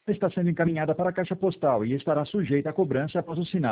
está sendo encaminhada para a caixa postal e estará sujeita à cobrança após o sinal.